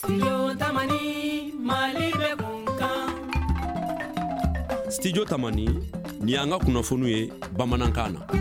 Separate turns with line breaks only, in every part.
Studio Tamani ni anga kunnafoniw ye bamanankan na.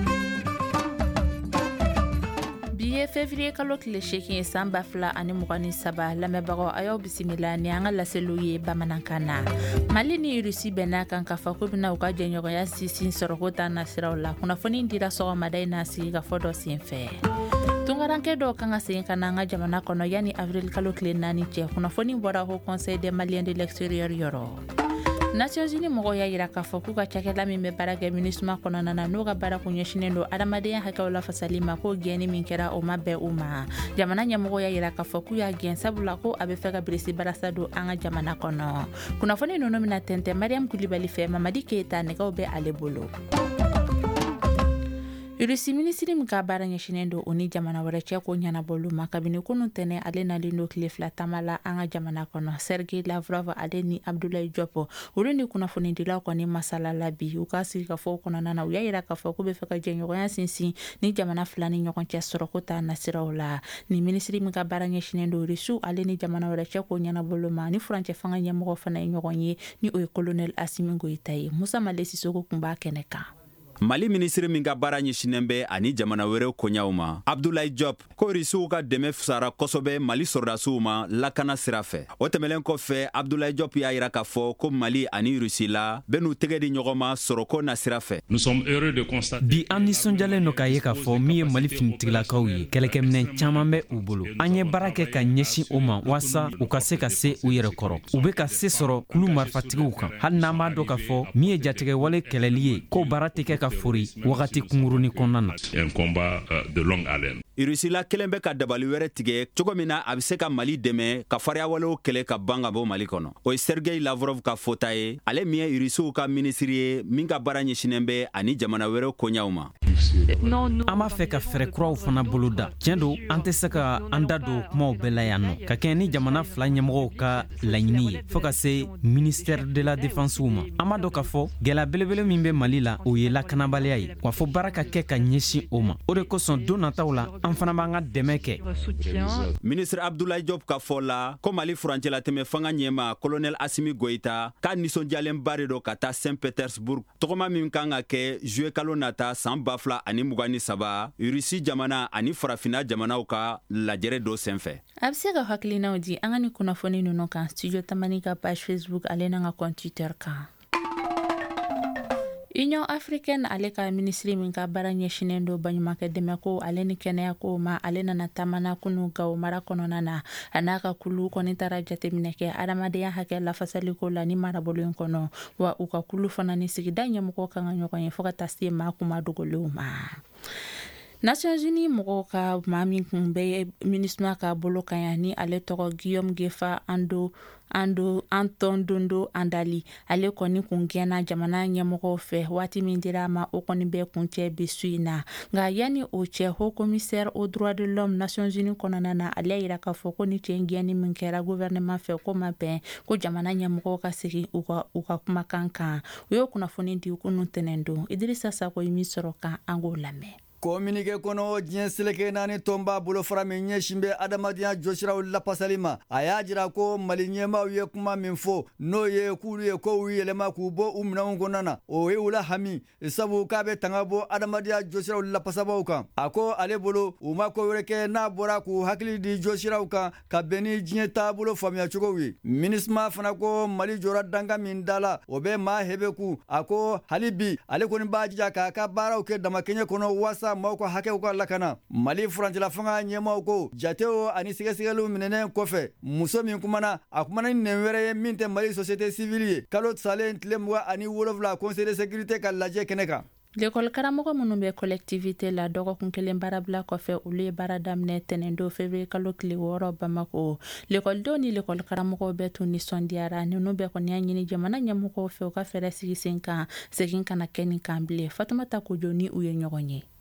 Biye février kalo tile 8 san 2023 lamɛnbagaw a y'aw bisimila ni an ka laseliw ye bamanankan na. Mali ni Rusi bɛnna kan ka fɔ k'u bɛna u ka jɛɲɔgɔnya sinsin sɔrɔko ta nasiraw la. Kunnafoni dira sɔgɔmada in na sigi ka fɔ dɔ senfɛ. Tungarankɛ dɔw kan ka segin ka na an ka jamana kɔnɔ yanni avril kalo tile 4 cɛ. Kunnafoni bɔra Haut Conseil des Maliens de l'extérieur yɔrɔ. Nations Unies mɔgɔw y'a yira k'a fɔ k'u ka cakɛda min bɛ baara kɛ MINUSMA kɔnɔna na n'u ka baara kun ɲɛsinnen don adamadenya hakɛw lafasali ma k'o gɛnni min kɛra o ma bɛn u ma. Jamana ɲɛmɔgɔw y'a yira k'a fɔ k'u y'a gɛn sabula ko a bɛ fɛ ka birisi barasa don an ka jamana kɔnɔ. Kunnafoni ninnu bɛna tɛntɛn Mariam Kulibali fɛ Mamadi Keita nɛgɛw bɛ ale bolo. Rusi minisiri min ka baara ɲɛsinnen don o ni jamana wɛrɛ cɛ ko ɲɛnabɔlu ma kabini kunun tɛnɛ ale nalen don tile 2 taama la an ka jamana kɔnɔ. Sergei Lavrov ale ni Abdoulaye Diop olu ni kunnafonidilaw kɔni masala la bi u ka sigi ka fɔ kɔnɔna na u y'a yira k'a fɔ k'u bɛ fɛ ka jɛɲɔgɔnya sinsin ni jamana fila ni ɲɔgɔn cɛ sɔrɔko ta nasiraw la. Ni minisiri min ka baara ɲɛsinnen don Rusiw ale ni jamana wɛrɛ cɛ ko ɲɛnabɔlu ma ni furancɛ fanga ɲɛmɔgɔ fana ye ɲɔgɔn ye ni o ye Colonel Assimi Goïta ye. Musa Male Sisoko kun b'a kɛnɛ kan.
Mali ministre min ka baara ɲɛsinnen bɛ ani jamana wɛrɛw koɲaw ma Abdoulaye Diop ko Rusiw ka dɛmɛ fisara kosɛbɛ Mali sɔrɔdasiw ma lakana sira fɛ. O tɛmɛlen kɔfɛ Abdoulaye Diop y'a yira k'a fɔ ko Mali ani Rusi la bɛ n'u tɛgɛ di ɲɔgɔn ma sɔrɔko na sira fɛ.
Bi an nisɔndiyalen don k'a ye k'a fɔ min ye Mali finitigilakaw ye kɛlɛkɛminɛ caman bɛ u bolo. An ye baara kɛ ka ɲɛsin o ma walasa u ka se u yɛrɛ kɔrɔ. U bɛ ka se sɔrɔ kulu marifatigiw kan. Hali n'an b'a dɔn k'a fɔ min ye jatigɛ wale kɛlɛli ye ko baara tɛ kɛ ka fori wagati kungurunin kɔnɔna na.
Rusila kelen bɛ ka dabali wɛrɛ tigɛ cogo min na a bɛ se ka Mali dɛmɛ ka fariya walew kɛlɛ ka ban ka bɔ Mali kɔnɔ. O ye Sergei Lavrov ka fɔta ye ale min ye Rusiw ka minisiri ye min ka baara ɲɛsinnen bɛ ani jamana wɛrɛw koɲaw ma.
An b'a fɛ ka fɛɛrɛ kuraw fana bolo da. Tiɲɛ don an tɛ se ka an da don kumaw bɛɛ la yan nɔ ka kɛ ni jamana fila ɲɛmɔgɔw ka laɲini ye fo ka se ministère de la défense ma. An b'a dɔn k'a fɔ gɛlɛya belebele min bɛ Mali la o ye lakanabaliya ye wa fo baara ka kɛ ka ɲɛsin o ma. O de kosɔn don nataw la an fana b'an ka dɛmɛ kɛ.
Ministre Abdoulaye Diop ka fɔ la ko Mali furancɛlatɛmɛ fanga ɲɛma Colonel Assimi Goïta k'a nisɔndiyalenba de don ka taa Saint-Pétersbourg tɔgɔma min kan ka kɛ juillet kalo nata san 2023 Rusi jamana ani farafina jamanaw ka lajɛrɛ do senfɛ.
A bɛ se ka hakilinaw di an ka ni kunnafoni ninnu kan Studio Tamani ka page Facebook ale n'an ka compte Twitter kan. Union africaine ale ka ministri min ka baara ɲɛsinnen don baɲumankɛ dɛmɛ ko ale ni kɛnɛya ko ma ale nana taamana kunu Gawo mara kɔnɔna na a n'a ka kulu kɔni taara jateminɛ kɛ adamadenya hakɛ lafasaliko la ni marabolo in kɔnɔ wa u ka kulu fana ni sigida ɲɛmɔgɔ kan ka ɲɔgɔn ye fo ka taa se maa kuma dogolenw ma. Nations Unies mɔgɔw ka maa min kun bɛ MINUSMA ka bolo kan yan ni ale tɔgɔ Guillaume Gefa Anton Dondo Andali ale kɔni kun gɛnna jamana ɲɛmɔgɔw fɛ waati min dira ma o kɔni bɛ kuncɛ bi su in na nka yanni o cɛ Haut Commissaire aux droits de l'homme Nations Unies kɔnɔna na ale y'a yira k'a fɔ ko ni cɛ gɛnni min kɛra gouvernement fɛ ko ma bɛn ko jamana ɲɛmɔgɔw ka segin u ka kumakan kan u y'o kunnafoni di kunun tɛnɛn don Idrissa Sako ye min sɔrɔ kan an k'o lamɛn.
Communiqué kono diɲɛ seleke naani tɔn b'a bolo fara min ɲɛsin bɛ adamadenya jɔsiraw lapasali ma a y'a jira ko Mali ɲɛmaaw ye kuma min fɔ n'o ye k'ulu ye kow yɛlɛma k'u bɔ u minɛnw kɔnɔna na o ye u la hami sabu k'a bɛ tanga bɔ adamadenya jɔsiraw lapasabaw kan a ko ale bolo u ma ko wɛrɛ kɛ n'a bɔra k'u hakili di jɔsiraw kan ka bɛn ni diɲɛ taabolo faamuya cogow ye. MINUSMA fana ko Mali jɔra danga min da la o bɛ maa hebe ku a ko hali bi ale kɔni b'a jija k'a ka baaraw kɛ damakɛɲɛ kɔnɔ wasa maaw ka hakɛw ka lakana. Mali furancɛla fanga ɲɛmaaw ko jatew ani sɛgɛsɛgɛliw minɛnen kɔfɛ muso min kumana a kumana ni nɛn wɛrɛ ye min tɛ Mali société civile ye kalo salen tile 27 Conseil de sécurité ka lajɛ kɛnɛ kan.
L'école karamɔgɔ minnu bɛ collectivité la dɔgɔkun kelen baara bila kɔfɛ olu ye baara daminɛ tɛnɛn don février kalo tile 6 Bamako. L'écoledenw ni l'école karamɔgɔw bɛɛ tun nisɔndiyara ninnu bɛɛ kɔni y'a ɲini jamana ɲɛmɔgɔw fɛ u ka fɛɛrɛ sigi sen kan segin kana kɛ nin kan bilen. Fatumata Kojo ni u ye ɲɔgɔn ye.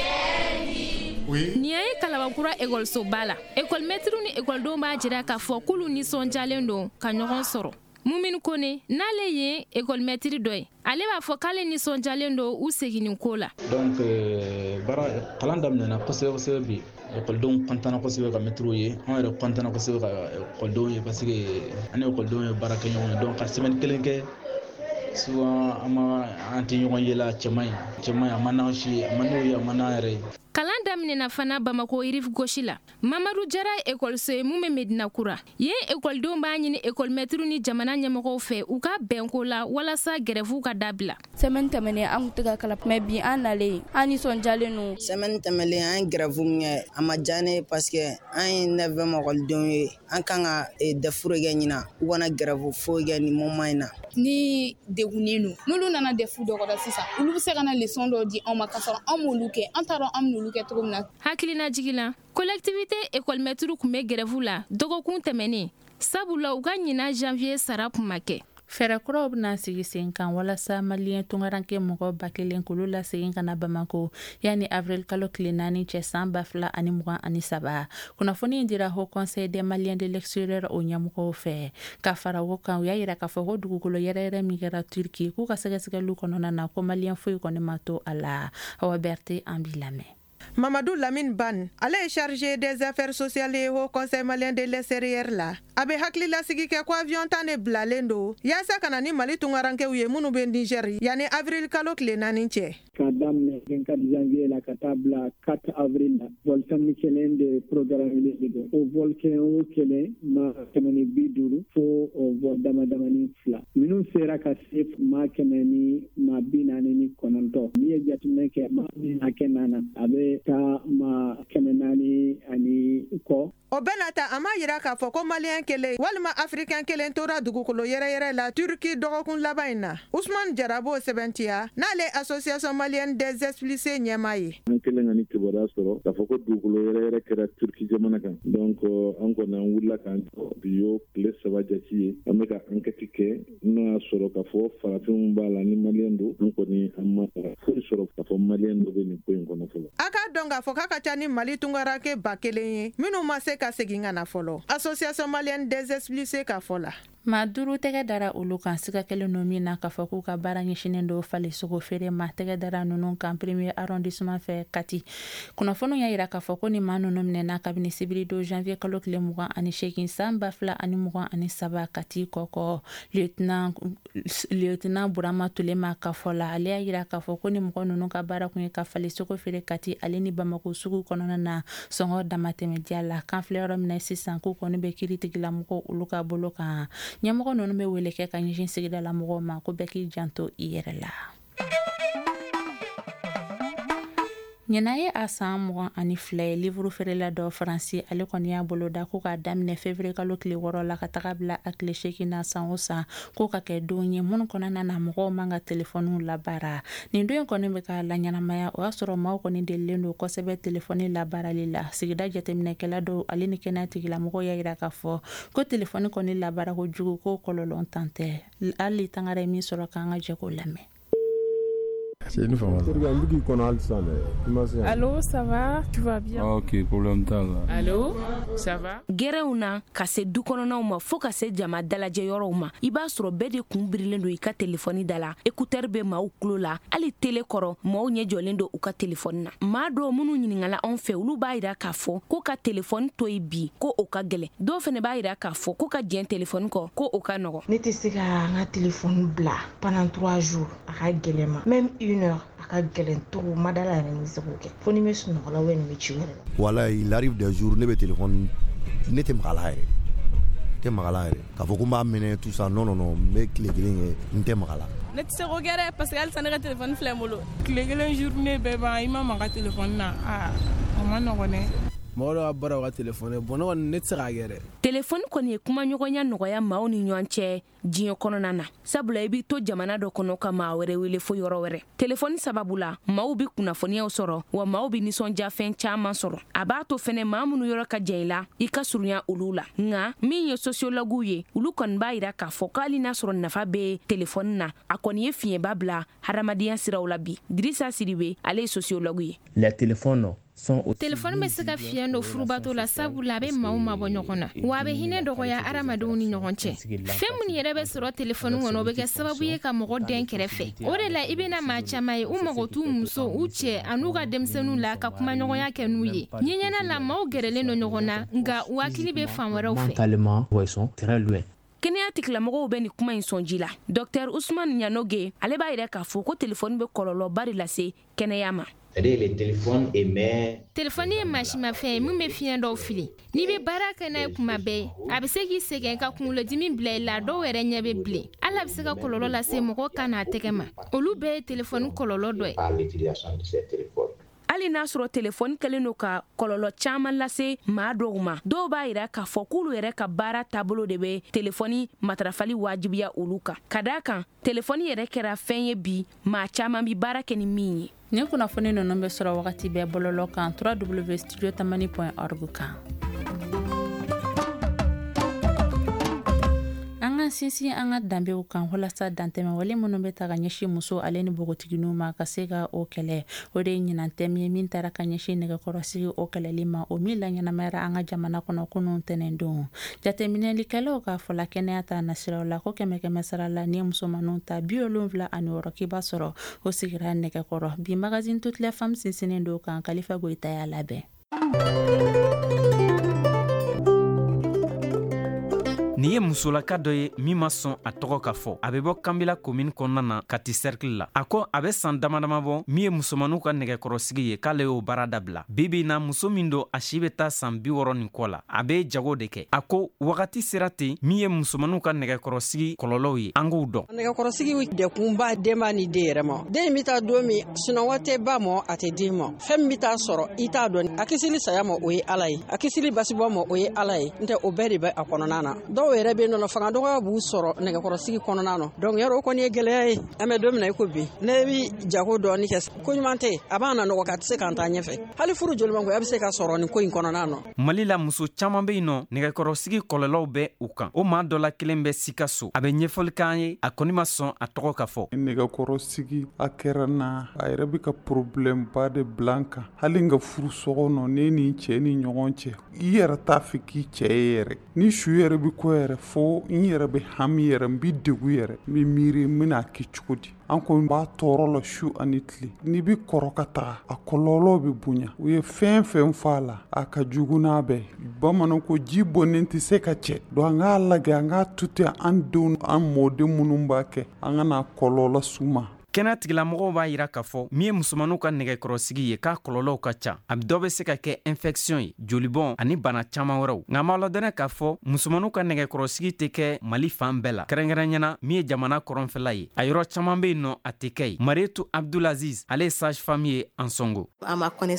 Ni ye Kalabankura école-soba la école maître ni écoledenw b'a jira k'a fɔ k'olu nisɔndiyalen don ka ɲɔgɔn sɔrɔ. Mumini Kone n'ale ye école maître dɔ ye ale b'a fɔ k'ale nisɔndiyalen don u seginni ko la.
Donc kalan daminɛna kosɛbɛ bi ekɔlidenw kɔntana kosɛbɛ ka mɛtiriw ye an yɛrɛ kɔntana kosɛbɛ ka ekɔlidenw ye parce que an ekɔlidenw ye baara kɛ ɲɔgɔn ye donc ka semaine kelen kɛ souvent an tɛ ɲɔgɔn yela cɛman a ma n'an si a ma n'o ye a ma n'an yɛrɛ ye.
Kalan daminɛna fana Bamako Irif Gosi la. Mamadu Jara ekɔliso ye mun bɛ Medina Kura. Yen ekɔlidenw b'a ɲini ekɔlimɛtiriw ni jamana ɲɛmɔgɔw fɛ u ka bɛnko la walasa grève ka dabila.
Semaine tɛmɛnen an tun tɛ ka kalan mais bi an nalen an nisɔndiyalen don.
Semaine tɛmɛnen an ye grève min kɛ a ma diya ne ye parce que an ye 9e ekɔlidenw ye an kan ka dɛfure kɛ ɲina u kana grève foyi kɛ ni moment in na.
Ni degunnen don n'olu nana defu dɔ kɔrɔ sisan olu bɛ se ka na leçon dɔ di anw ma ka sɔrɔ an m'olu kɛ an t'a dɔn an bɛn'olu kɛ cogo min na.
Hakilina jigila collectivité école-maître kun bɛ grève la dɔgɔkun tɛmɛnen sabula u ka ɲina janvier sara kun ma kɛ.
Fɛɛrɛkuraw bɛna sigi sen kan walasa maliyɛn tungaranke mɔgɔ 1000 k'olu lasegin ka na Bamako yanni avril kalo tile 4 cɛ san 2023. Kunnafoni in dira Haut Conseil des Maliens de l'extérieur o ɲɛmɔgɔw fɛ ka fara o kan u y'a yira k'a fɔ ko dugukolo yɛrɛyɛrɛ min kɛra Turki k'u ka sɛgɛsɛgɛliw kɔnɔna na ko maliyɛn foyi kɔni ma to a la. Awa Berté an b'i lamɛn.
Mamadou Lamine Ban, elle est chargée des affaires sociales et au Conseil malien de l'extérieur là. Abe hakli la sigi ke ko avion tane blalendo. Yasa kana ni Mali tungaranke uye munu be Niger. Yani avril kalo kle nanin che.
Kadam 24 janvier la katabla 4 avril la. Volcan Michelin de programme le au volcan kele ma kemeni biduru fo o damadamani fla. Minun sera ka sef ma kemeni ma binane ni kononto. Ni jatune ke ma ni akenana. Abe ta ma kemenani ani ko
o benata ama yira k'a fɔ ko malien kelen walima africain kelen tora dugukolo yɛrɛ la Turki dɔgɔkun laban in na Ousmane Jarabo sɛbɛntiya n'ale association malienne des expulsés ɲɛma ye.
An kelen ka ni kibaruya sɔrɔ k'a fɔ ko dugukolo yɛrɛ kɛra Turki jamana kan donc an kɔni an wulila k'an jɔ bi yo tile 3 jati ye an bɛ ka enquête kɛ n'o y'a sɔrɔ k'a fɔ farafinw b'a la ni malien don an kɔni an ma foyi sɔrɔ k'a fɔ malien dɔ bɛ nin ko in kɔnɔ fɔlɔ.
A k'a dɔn k'a fɔ k'a ka ca ni Mali tungaranke 1000 ye minnu ma se ka segin ka na fɔlɔ association malienne des expulsés ka fɔ la.
Ma duru tɛgɛ dara olu kan siga kelen no min na k'a fɔ k'u ka baara ɲɛsinnen do fali sogo feere ma tɛgɛ dara ninnu kan premier arrondissement fɛ Kati. Kunnafoniw y'a yira k'a fɔ ko ni maa ninnu minɛna kabini sibiri don janvier kalo tile 28 san 2023 Kati kɔkɔ lieutenant Burama Tulema ka fɔ la ale y'a yira k'a fɔ ko ni mɔgɔ ninnu ka baara kun ye ka fali sogo feere Kati ale ni Bamako sugu kɔnɔna na sɔngɔ damatɛmɛdiya la kan filɛ yɔrɔ minɛ sisan k'u kɔni bɛ kiiritigila mɔgɔw olu ka bolo kan. Ɲɛmɔgɔ ninnu bɛ wele kɛ ka ɲɛsin sigida la mɔgɔw ma ko bɛɛ k'i janto i yɛrɛ la. Ɲɛna ye a san 22 ye livre feerela dɔ Faransi ale kɔni y'a bolo da ko k'a daminɛ février kalo tile 6 la ka taga bila a tile 8 na san o san ko ka kɛ don ye minnu kɔnɔna na mɔgɔw man ka telefɔniw labaara. Nin don in kɔni bɛ ka la ɲɛnamaya o y'a sɔrɔ maaw kɔni delilen don kosɛbɛ telefɔni labaarali la. Sigida jateminɛkɛla dɔw ale ni kɛnɛya tigilamɔgɔw y'a yira k'a fɔ ko telefɔni kɔni labaara kojugu ko kɔlɔlɔ tan tɛ. Hali tangara ye min sɔrɔ k'an ka jɛ k'o lamɛn.
C'est une femme.
Allô, ça va? Tu vas bien?
Ok, problème t'as là.
Allô, ça va?
Gɛrɛw na ka se du kɔnɔnaw ma fo ka se jama dalajɛ yɔrɔw ma i b'a sɔrɔ bɛɛ de kun birilen don i ka telefɔni da la écouteur bɛ maaw tulo la hali tele kɔrɔ maaw ɲɛ jɔlen don u ka telefɔni na maa dɔw minnu ɲiningala anw fɛ olu b'a yira k'a fɔ ko ka telefɔni to yen bi ko o ka gɛlɛn dɔw fɛnɛ b'a yira k'a fɔ ko ka diɲɛ telefɔni kɔ ko o ka nɔgɔ.
Ne tɛ se ka n ka telefɔni bila pendant 3 jours a ka gɛlɛn ma même 1 heure a ka gɛlɛn togo madala yɛrɛ ni se k'o kɛ fo ni bɛ sunɔgɔ la ou bien ni bɛ ci wɛrɛ la.
Voilà, il arrive des jours ne bɛ téléphone ne tɛ maga la yɛrɛ tɛ maga la yɛrɛ k'a fɔ ko n b'a minɛ tout ça non n bɛ tile kelen kɛ n tɛ maga la.
Ne tɛ se k'o kɛ dɛ parce que halisa ne ka telefɔni filɛ n bolo tile kelen journée bɛɛ ban i ma maga telefɔni na o ma nɔgɔn dɛ.
mɔgɔ dɔ ka baara o ka telefɔni bon ne kɔni ne tɛ se k'a kɛ dɛ.
Telefɔni kɔni ye kuma ɲɔgɔnya nɔgɔya maaw ni ɲɔgɔn cɛ diɲɛ kɔnɔna na sabula i bɛ to jamana dɔ kɔnɔ ka maa wɛrɛ wele fo yɔrɔ wɛrɛ telefɔni sababu la maaw bɛ kunnafoniyaw sɔrɔ wa maaw bɛ nisɔndiya fɛn caman sɔrɔ a b'a to fɛnɛ maa minnu yɔrɔ ka jan i la i ka surunya olu la nka min ye sociologuw ye olu kɔni b'a yira k'a fɔ k'ali n'a sɔrɔ nafa bɛ telefɔni na a kɔni ye fiɲɛba bila hadamadenya siraw la bi Dirisa Sidibe ale ye sociologue ye.
Les téléphones
telefɔni bɛ se ka fiɲɛ dɔ furubato la sabula a bɛ maaw mabɔ ɲɔgɔn na wa a bɛ hinɛ dɔgɔya adamadenw ni ɲɔgɔn cɛ fɛn minnu yɛrɛ bɛ sɔrɔ telefɔni kɔnɔ o bɛ kɛ sababu ye ka mɔgɔ den kɛrɛfɛ o de la i bɛna maa caman ye u mago t'u muso u cɛ an'u ka denmisɛnninw la ka kuma ɲɔgɔnya kɛ n'u ye ɲɛɲɛna la maaw gɛrɛlen don ɲɔgɔn na nka u hakili bɛ fan wɛrɛw fɛ kɛnɛya tigilamɔgɔw bɛ ni kuma in sɔnji la dr usman ɲanoge ale b'a yɛrɛ k'a fɔ ko telefɔni bɛ kɔlɔlɔba de lase kɛnɛya ma telefɔni ye masimafɛn ye min bɛ fiɲɛ dɔw fili n'i bɛ baara kɛ n'a ye kuma bɛɛ a bɛ se k'i sɛgɛn ka kunkolodimi bila i la dɔw yɛrɛ ɲɛ bɛ bilen hali a bɛ se ka kɔlɔlɔ lase mɔgɔ kan n'a tɛgɛ ma olu bɛɛ ye telefɔni kɔlɔlɔ dɔ ye hali n'a sɔrɔ telefɔni kɛlen don ka kɔlɔlɔ caaman lase maa dɔw ma dɔw b'a yira k'a fɔ k'olu yɛrɛ ka baara taabolo de bɛ telefɔni matarafali wajibiya olu kan ka daa kan telefɔni yɛrɛ kɛra fɛn ye bi maa caaman bi baara kɛ ni min ye
nin kunnafoni ninnu bɛ sɔrɔ wagati bɛɛ bɔlɔlɔ kan www.studiotamani.org kan an ka sinsin an ka danbew kan walasa dantɛmɛ wale minnu bɛ ta ka ɲɛsin muso ale ni bogotigininw ma ka se ka o kɛlɛ o de ye ɲinantɛmi ye min taara ka ɲɛsin nɛgɛkɔrɔsigi o kɛlɛli ma o min laɲɛnamayara an ka jamana kɔnɔ kunun tɛnɛn don jateminɛlikɛlaw ka fɔla kɛnɛya ta nasiraw la ko 100 sara la ni musomanninw ta 76 k'i b'a sɔrɔ o sigira nɛgɛkɔrɔ bi magazine toute la femme sinsinnen don kan Kalifa Goyita y'a labɛn
Ni ye musolaka dɔ ye min ma sɔn a tɔgɔ ka fɔ a bɛ bɔ Kanbila commune kɔnɔna na Kati cercle la a ko a bɛ san damadama bɔ min ye musomanninw ka nɛgɛkɔrɔsigi ye k'ale y'o baara dabila bibi na muso min don a si bɛ taa san 60 ni kɔ la a bɛ jago de kɛ a ko wagati sera ten min ye musomanninw ka nɛgɛkɔrɔsigi kɔlɔlɔw ye an k'o dɔn
nɛgɛkɔrɔsigi dekunba den b'a ni den yɛrɛ ma den bɛ taa don min sunɔgɔ tɛ ba ma a tɛ den ma fɛn min bɛ taa sɔrɔ i t'a dɔn a kisili saya ma o ye Ala ye a kisili basibɔ ma o ye Ala ye n tɛ o bɛɛ de bɛ a kɔnɔna na dɔw yɛrɛ bɛ nɔnɔ fanga dɔgɔya b'u sɔrɔ nɛgɛkɔrɔsigi kɔnɔna na donc yɛrɛ o kɔni ye gɛlɛya ye an bɛ don min na i ko bi ne bi jago dɔɔni kɛ ko ɲuman tɛ a b'a na nɔgɔ ka tɛ se k'an taa ɲɛfɛ hali furu jolimangoya bɛ se ka sɔrɔ nin ko in kɔnɔna na
Mali la muso caman bɛ yen nɔ nɛgɛkɔrɔsigi kɔlɔlɔw bɛ u kan o maa dɔ la kelen bɛ Sikaso a bɛ ɲɛfɔli k'an ye a kɔni ma sɔn a tɔgɔ ka fɔ
nɛgɛkɔrɔsigi a kɛra na a yɛrɛ bɛ ka problème ba de bila n kan hali n ka furu sɔgɔnɔ ne ni cɛ ni ɲɔgɔn cɛ i yɛrɛ t'a fɛ k'i cɛ ye yɛrɛ ni su yɛrɛ bɛ ko yɛrɛ fo n yɛrɛ bɛ hami yɛrɛ n bɛ degu yɛrɛ n bɛ miiri n bɛna kɛ cogo di an ko b'a tɔɔrɔ la su ani tile n'i bɛ kɔrɔ ka taga a kɔlɔlɔ bɛ bonya u ye fɛn fɛn fɔ a la a ka jugu n'a bɛɛ bamananw ko ji bɔnnen tɛ se ka cɛ donc an k'a lajɛ an k'a to ten an denw an mɔden minnu b'a kɛ an ka na kɔlɔlɔ s'u ma
kɛnɛ tigilamɔgɔw b'a yira k'a fɔ min ye musomanninw ka nɛgɛkɔrɔsigi ye k'a kɔlɔlɔw ka ca a dɔ bɛ se ka kɛ infection ye jolibɔn ani bana caman wɛrɛw nka ma ladɔnɛ k'a fɔ musomanninw ka nɛgɛkɔrɔsigi tɛ kɛ Mali fan bɛɛ la kɛrɛnkɛrɛnyana min ye jamana kɔrɔnfɛla ye a yɔrɔ caman bɛ yen nɔ a tɛ kɛ ye Marietu Abdulaziz ale ye sage femme ye Ansongo
ne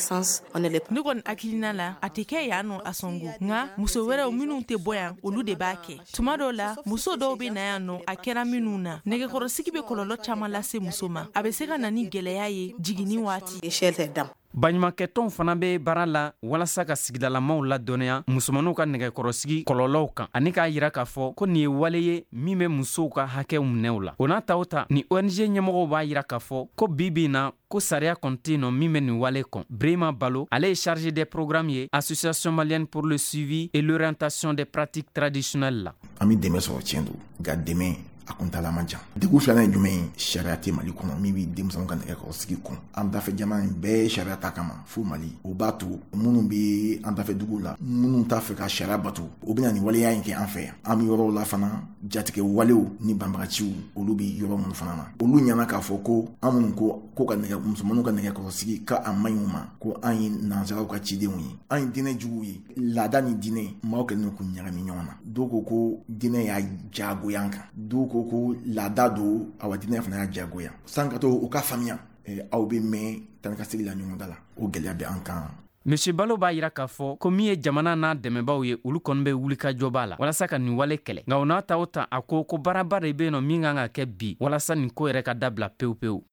kɔni hakilina la a tɛ kɛ yan nɔ Ansongo nka muso wɛrɛw minnu tɛ bɔ yan olu de b'a kɛ tuma dɔw la muso dɔw bɛ na yan nɔ a kɛra minnu na nɛgɛkɔrɔsigi bɛ kɔlɔlɔ caman lase muso ma a bɛ se ka na ni gɛlɛya ye jiginni waati
baɲumankɛtɔnw fana bɛ baara la walasa ka sigidalamaw ladɔnniya musomanninw ka nɛgɛkɔrɔsigi kɔlɔlɔw kan ani k'a yira k'a fɔ ko nin ye wale ye min bɛ musow ka hakɛw minɛw la o n'a ta o ta ni ONG ɲɛmɔgɔw b'a yira k'a fɔ ko bi na ko sariya kɔni tɛ yen nɔ min bɛ nin wale kɔn Brema Balo ale ye chargé des programmes ye Association malienne pour le suivi et l'orientation des pratiques traditionnelles la
an bɛ dɛmɛ sɔrɔ tiɲɛ don nka dɛmɛ a kuntala man jan degun filanan ye jumɛn ye sariya tɛ Mali kɔnɔ min bɛ denmisɛnw ka nɛgɛkɔrɔsigi kɔn an dafɛ jamana in bɛɛ sariya ta kama fo Mali o b'a to minnu bɛ an dafɛ duguw la minnu t'a fɛ ka sariya bato o bɛna nin waleya in kɛ an fɛ yan an bɛ yɔrɔw la fana jatigɛ walew ni banbagaciw olu bɛ yɔrɔ minnu fana na olu ɲɛna k'a fɔ ko an minnu ko ka musomanninw ka nɛgɛkɔrɔsigi ka a man ɲi u ma ko an ye nanzaraw ka cidenw ye an ye diinɛ juguw ye laada ni diinɛ maaw kɛlen don k'u ɲagami ɲɔgɔn na dɔw ko diinɛ y'a jagoya an kan dɔw ko laada do awa diinɛ fana y'a jagoya san ka to u ka faamuya aw bɛ mɛn tan ka segi la ɲɔgɔn da la o gɛlɛya bɛ an kan
Monsieur Balo b'a yira k'a fɔ ko min ye jamana n'a dɛmɛbaw ye olu kɔni bɛ wuli ka jɔ b'a la walasa ka nin wale kɛlɛ nka o n'a ta o ta a ko baaraba de bɛ yen nɔ min kan ka kɛ bi walasa nin ko yɛrɛ ka dabila pewu pewu